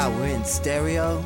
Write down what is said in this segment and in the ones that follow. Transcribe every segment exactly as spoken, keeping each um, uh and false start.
wow, we're in stereo?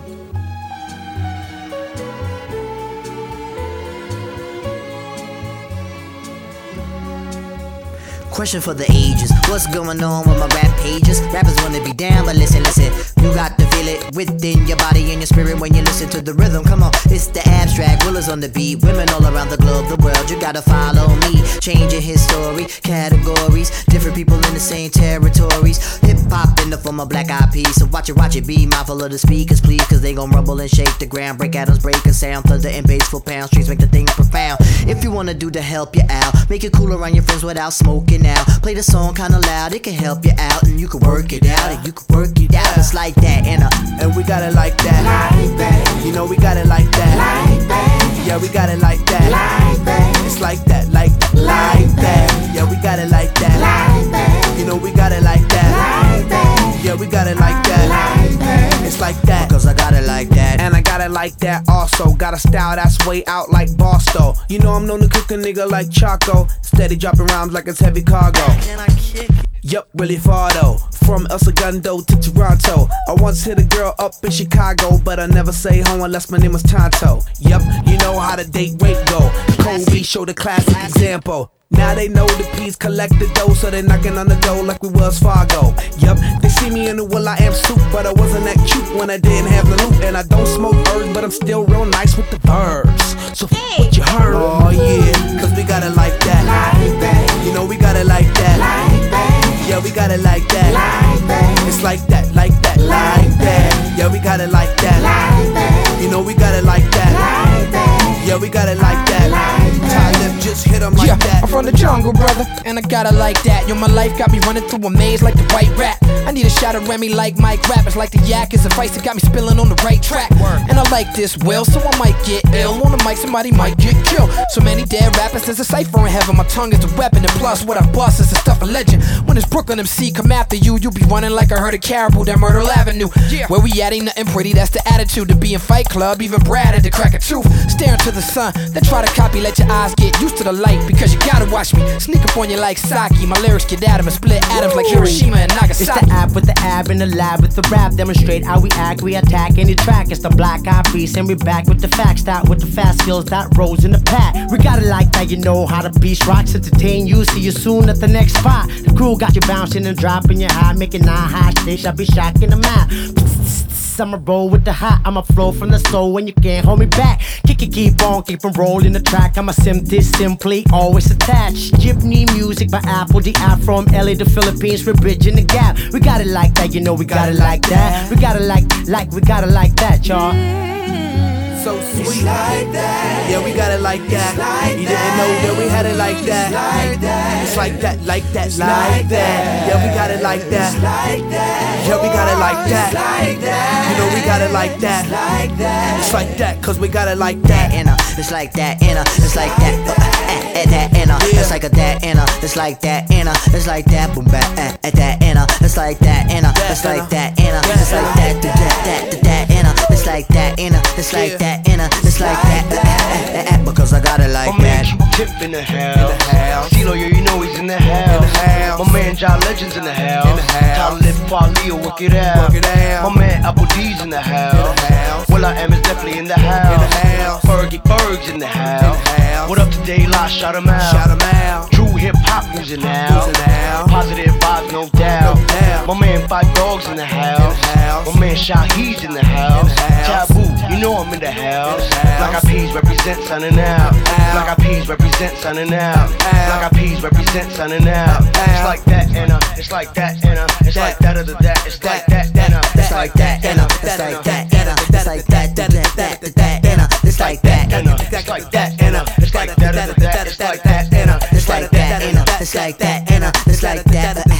Question for the ages, what's going on with my rap pages? Rappers wanna be down, but listen, listen. You got to feel it within your body and your spirit when you listen to the rhythm. Come on, it's the abstract, Willer's on the beat. Women all around the globe, the world, you gotta follow me. Changing his story, categories, different people in the same territories. Hip-hop in the form of black eyed peas. So watch it, watch it, be mindful of the speakers, please. Cause they gon' rumble and shake the ground. Break atoms, break a sound. Thunder and bass for pound. Streets make the thing profound. If you wanna do to help you out, make it cool around your friends without smoking out. Play the song kinda loud, it can help you out. And you can work it out, and you can work it out. It's like that, and uh And we got it like that, like that. You know we got it like that, Like that. Yeah, we got it like that, Like that. It's like that, like that, like that. Yeah, we got it like that, Like that. You know we got it like that, Like that. Yeah, we got it like that, Like that. It's like that. Cause I got it like that. And I got it like that also. Got a style that's way out like Bosto. You know I'm known to cook a nigga like Choco. Steady dropping rhymes like it's heavy cargo. Can I kick it? Yup, really far though. From El Segundo to Toronto. I once hit a girl up in Chicago, but I never say home unless my name was Tonto. Yup, you know how the date rate go. Kobe showed a classic example. Now they know the P's collect the dough, so they knocking on the door like we was Fargo. Yup, they see me in the Will I Am suit, but I wasn't that cute when I didn't have the loot. And I don't smoke herbs, but I'm still real nice with the verbs. So f what you heard. Oh yeah, cause we got it like that. Like that. You know we got it like that. Like that. Yeah, we got it like that. Like that. It's like that, like that, like that. Yeah, we got it like that. Like that. You know we got it like that. Like that. Yeah, we got it like that. Like that. Talib just hit 'em like yeah, that. I'm from the jungle, brother, and I got it like that. Yo, my life got me running through a maze like the white rat. I need a shot of Remy like Mike Rap. It's like the yak is a vice that got me spilling on the right track. And I like this well, so I might get ill. On the mic, somebody might get killed. So many dead rappers, there's a cipher in heaven. My tongue is a weapon, and plus what I bust is the stuff of legend. When this Brooklyn M C come after you, you'll be running like a herd of caribou down Myrtle Avenue. Where we at ain't nothing pretty, that's the attitude. To be in Fight Club, even Brad had to crack a tooth. Staring to the sun, then try to copy, let your eyes get used to the light. Because you gotta watch me, sneak up on you like Saki. My lyrics get at 'em and split atoms like Hiroshima and Nagasaki. It's the app with the ab in the lab with the rap. Demonstrate how we act, we attack any track. It's the black eyed peas and we back with the facts. Start with the fast skills that rolls in the pack. We got it like that, you know how the beast rocks. Entertain you, see you soon at the next spot. The crew got you bouncing and dropping your high, making nine high stage. I'll be shocking the map. I'ma roll with the hot, I'ma flow from the soul when you can't hold me back. Kick it, keep on, keep on rolling the track. I'ma sim this simply, always attached. Gypney music by Apple, the app from L A to Philippines, we're bridging the gap. We got it like that, you know we got it like that. We got it like, like, we got it like that, y'all. So sweet, It's like that. Yeah, we got it like that. like You that. didn't know that we had it like that. Like that. It's like that, like that, It's like like that. that. Yeah, we got it like that. Like that. Yeah, we got it like that. It's like that. You know we got it like that. Like that. It's like that, cause we got it like that. And uh, it's like that, and uh, it's like that, uh, uh, uh, that, and uh, it's like a that, and uh, it's like that, and uh, it's like that, boom, back, uh, uh, that, and uh, it's like that, and uh, it's like that, and uh, it's like that, that, that, that, and uh, it's like that, and uh, it's like that, and uh, it's like that, uh, uh, uh, uh, because I got it like My man that. Q-Tip in the house. In the house. CeeLo, yeah, you know he's in the house. In the house. My man John Legend's in the house. In the house. Talib Kweli, work it out. Work it out. My man Apple D's in the house. In the house. Will I Am is definitely in the house. In the house. Fergie Berg's in the house. In the house. What up to Daylight? Shout him out. Shout 'em out. True hip hop who's in the house. Who's in the house. Positive vibes, no doubt. No doubt. My man Five Dogs in the house. In the house. My man Shahid's in the house. In the house. Taboo, you know I'm in the house. In the house. Black Eyed Peas represent sunning out. Black Eyed Peas represent sunning out. Black Eyed Peas represent sunning out. It's like that and uh, it's like that and uh, it's like that or the that. It's like that and uh, It's like that, and uh, it's like that, and uh, it's like that, that, that, that, that, and uh, it's like that, and uh, it's like that and uh, it's like that or the that. It's like that and uh, it's like that, and uh, it's like that, and uh, it's like that.